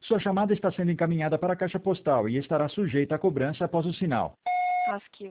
Sua chamada está sendo encaminhada para a caixa postal e estará sujeita a cobrança após o sinal. Husky